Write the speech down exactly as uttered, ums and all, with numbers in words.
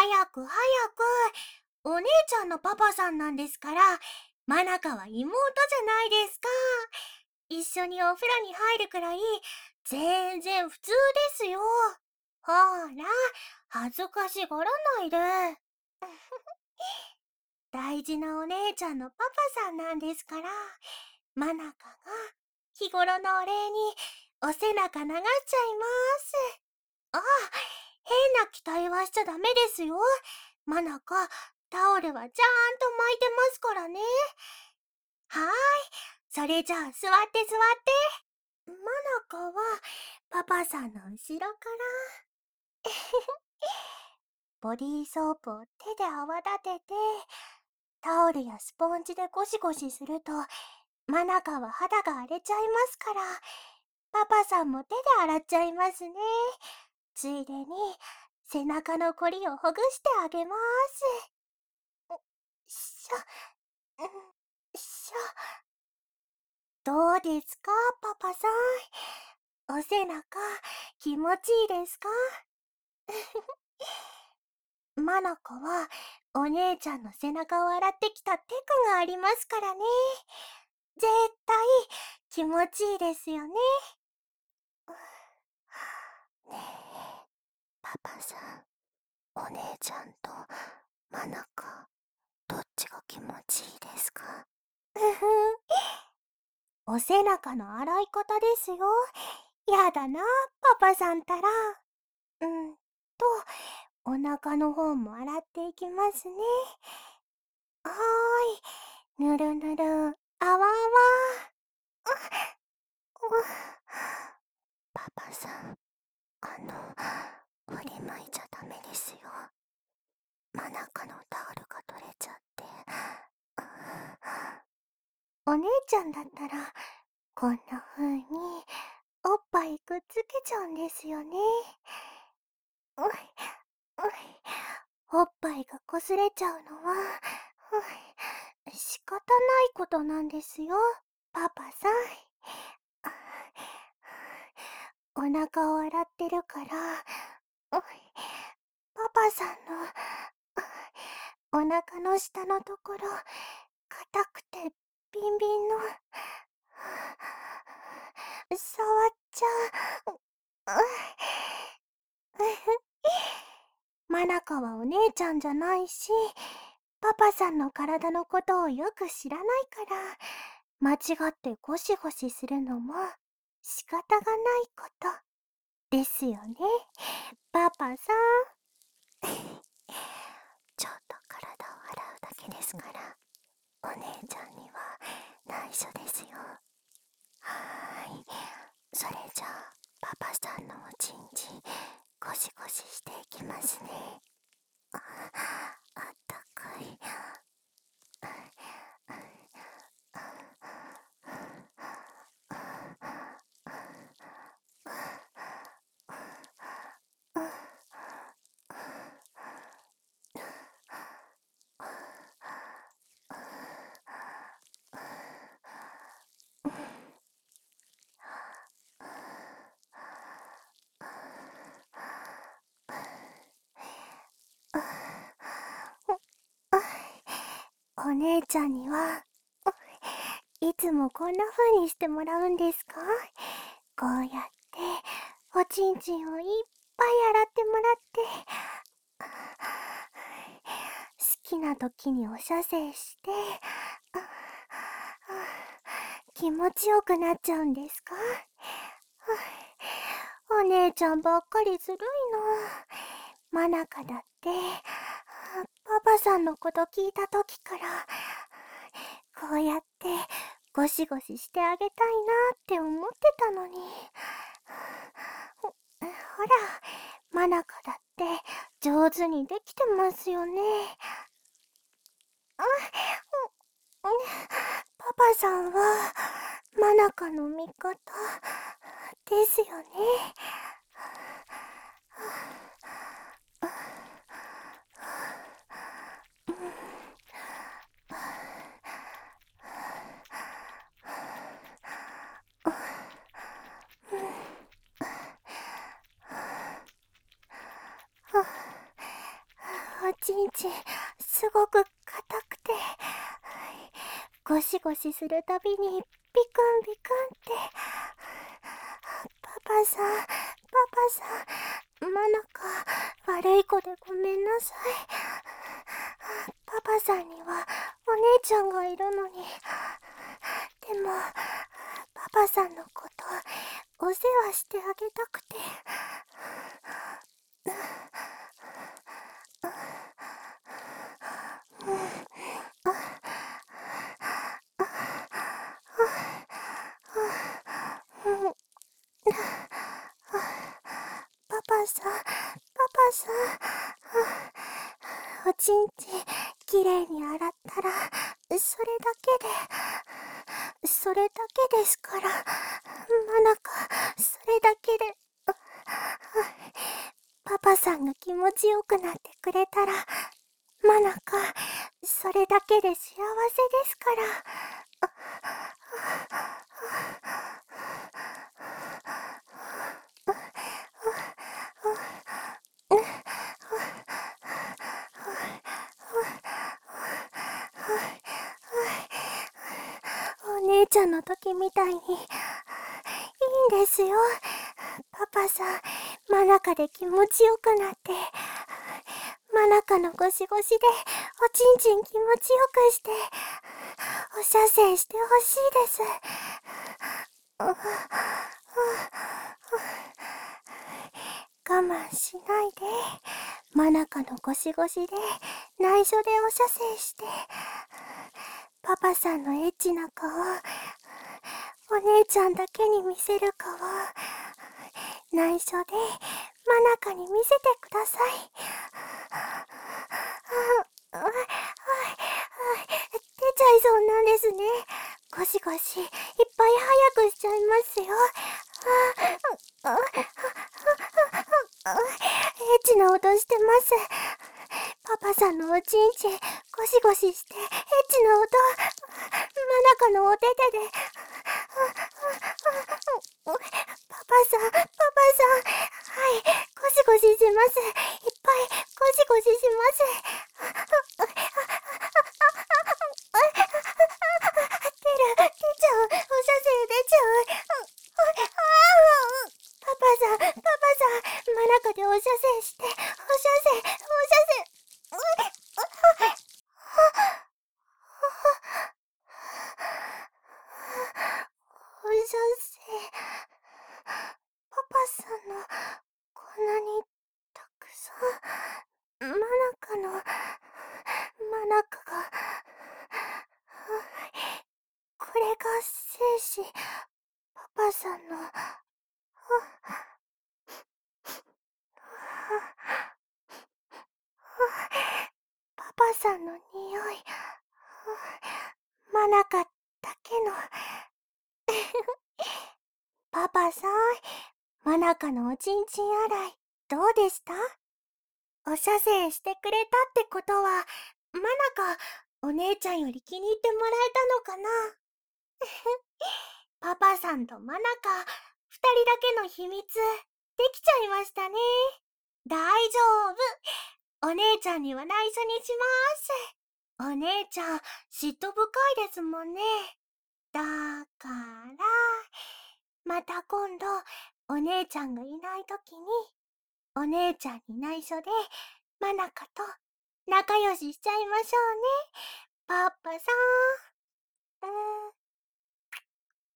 早く早く。お姉ちゃんのパパさんなんですから、マナカは妹じゃないですか。一緒にお風呂に入るくらい、全然普通ですよ。ほーら、恥ずかしがらないで。大事なお姉ちゃんのパパさんなんですから、マナカが日頃のお礼にお背中流しちゃいます。ああ、変な期待はしちゃダメですよ。マナカ、タオルはちゃんと巻いてますからね。はーい、それじゃあ座って座って。マナカはパパさんの後ろから。ボディーソープを手で泡立てて、タオルやスポンジでゴシゴシすると、マナカは肌が荒れちゃいますから、パパさんも手で洗っちゃいますね。ついでに、背中のこりをほぐしてあげます。しょ、んしょ。どうですか、パパさん。お背中、気持ちいいですか？マナカは、お姉ちゃんの背中を洗ってきたテクがありますからね。絶対、気持ちいいですよね。ねえ、パパさん、お姉ちゃんとマナカ、どっちが気持ちいいですか？うふん。お背中の洗い方ですよ。やだな、パパさんたら。うんと、お腹の方も洗っていきますね。はーい。ぬるぬる、あわあわ。ううパパさん、あの、振りまいちゃダメですよ。真中のタオルが取れちゃって。お姉ちゃんだったら、こんな風に、おっぱいくっつけちゃうんですよね。ういうおっぱいが擦れちゃうのは、う仕方ないことなんですよ、パパさん。お腹を洗ってるから、パパさんのお腹の下のところ、硬くてビンビンの、触っちゃう。マナカはお姉ちゃんじゃないし、パパさんの体のことをよく知らないから、間違ってゴシゴシするのも仕方がないことですよね、パパさん。ちょっと体を洗うだけですから、お姉ちゃんには内緒ですよ。はーい。それじゃあ、パパさんのおちんちん、ゴシゴシしていきますね。あ、あったかい。お姉ちゃんにはいつもこんな風にしてもらうんですか？こうやっておちんちんをいっぱい洗ってもらって、好きな時にお射精して、気持ちよくなっちゃうんですか？お姉ちゃんばっかりずるいな。マナカだって、パパさんのこと聞いた時から、こうやってゴシゴシしてあげたいなって思ってたのに。ほ、ほら、マナカだって上手にできてますよね。あ、う、うパパさんはマナカの味方ですよね。ほちんちんすごく硬くて、ゴシゴシするたびにビクンビクンって。パパさん、パパさん、マナカ、悪い子でごめんなさい。パパさんにはお姉ちゃんがいるのに。でも、パパさんのことお世話してあげたくて。パパさん、パパさん、おちんちんきれいに洗ったら、それだけで、それだけですから、マナカ、それだけで、パパさんが気持ちよくなってくれたら、マナカ、それだけで幸せですから。お姉ちゃんの時みたいに、いいんですよ。パパさん、マナカで気持ちよくなって、マナカのゴシゴシでおちんちん気持ちよくして、お射精してほしいです。我慢しないで、マナカのゴシゴシで内緒でお射精して、パパさんのエッチな顔、お姉ちゃんだけに見せる顔、内緒でマナカに見せてください。出ちゃいそうなんですね。ゴシゴシいっぱい早くしちゃいますよ。エッチな音してます。パパさんのおちんちんゴシゴシしてエッチな音、マナカのお手手で。パパさん、パパさん、はい、ゴシゴシします。いっぱいゴシゴシします。出る、出ちゃう、お射精出ちゃう。パパさん、パパさん、マナカでお射精して、お射精、お射精。お射精。パパさんのこんなにたくさん、マナカの、マナカが、これが精子、パパさんの、パパさんの匂い、マナカだけの。パパさん、マナカのおちんちん洗い、どうでした？お射精してくれたってことは、マナカ、お姉ちゃんより気に入ってもらえたのかな？パパさんとマナカ、二人だけの秘密、できちゃいましたね。大丈夫。お姉ちゃんには内緒にします。お姉ちゃん、嫉妬深いですもんね。だから、また今度、お姉ちゃんがいないときに、お姉ちゃんに内緒で、マナカと仲良ししちゃいましょうね。パパさん。